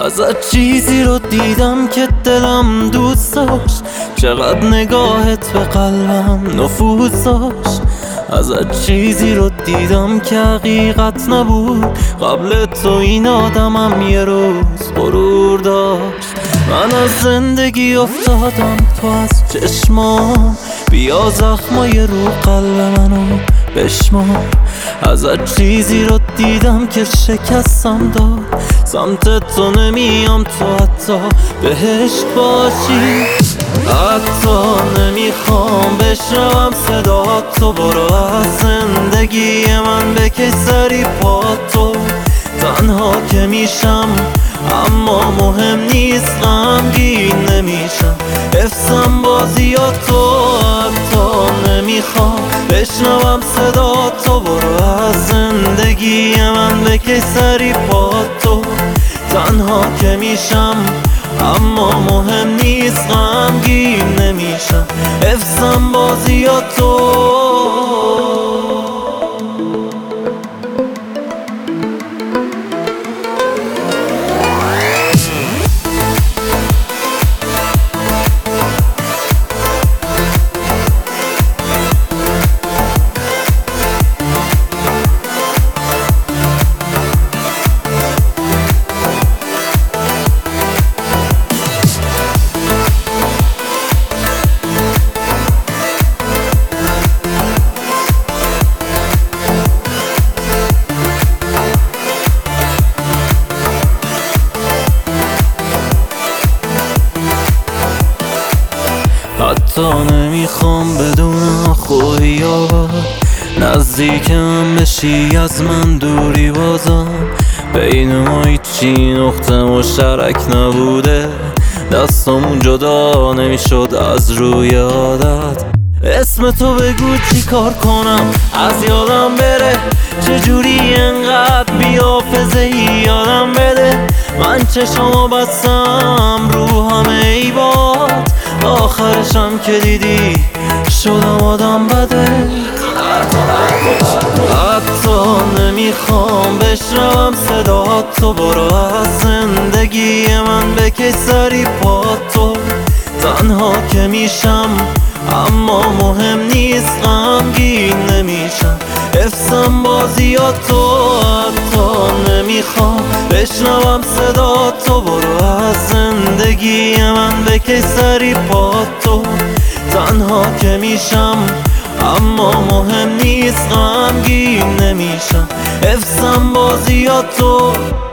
ازت چیزی رو دیدم که دلم دوست داشت، چقدر نگاهت به قلبم نفوذ داشت. ازت چیزی رو دیدم که حقیقت نبود، قبل تو این آدمم یه روز غرور داشت. من از زندگی افتادم تو از چشمام، بیا زخمای رو قلب منو بشمار. ازت چیزی رو دیدم که شکستم داد، سمت تو نمیام تو حتی بهشت باشی. حتی نمیخوام بشنوم صدا تو، برو از زندگی من بکش سری پا تو. تنها که میشم اما مهم نیست، غمگین نمیشم حفظم بازی تو. حتی نمیخوام بشنوم صدا تو، برو از زندگی من بکش سری پا تو. تنها که میشم اما مهم نیست، غمگین نمیشم حفظم بازی تو. حتی نمیخوام بدونم خوبی یا بد، نزدیکم بشی از من دوری بازم. بین ما هیچی نقطه مشترک نبوده، دستمون جدا نمیشد از روی عادت. اسم تو بگو چی کار کنم از یادم بره، چجوری انقدر بی‌حافظه‌ای یادم بده. من چشمو بستم رو همه ای باد، آخرشم که دیدی شدم آدم بده. حتی نمیخوام بشنوم صدا تو، برو از زندگی من بکش سری پا تو. تنها که میشم اما مهم نیست، غمگین نمیشم حفظم بازی تو. حتی نمیخوام بشنوم صدا تو، برو از زندگی من بکش سری پا تو. تنها که میشم اما مهم نیست، غمگین نمیشم حفظم بازی تو.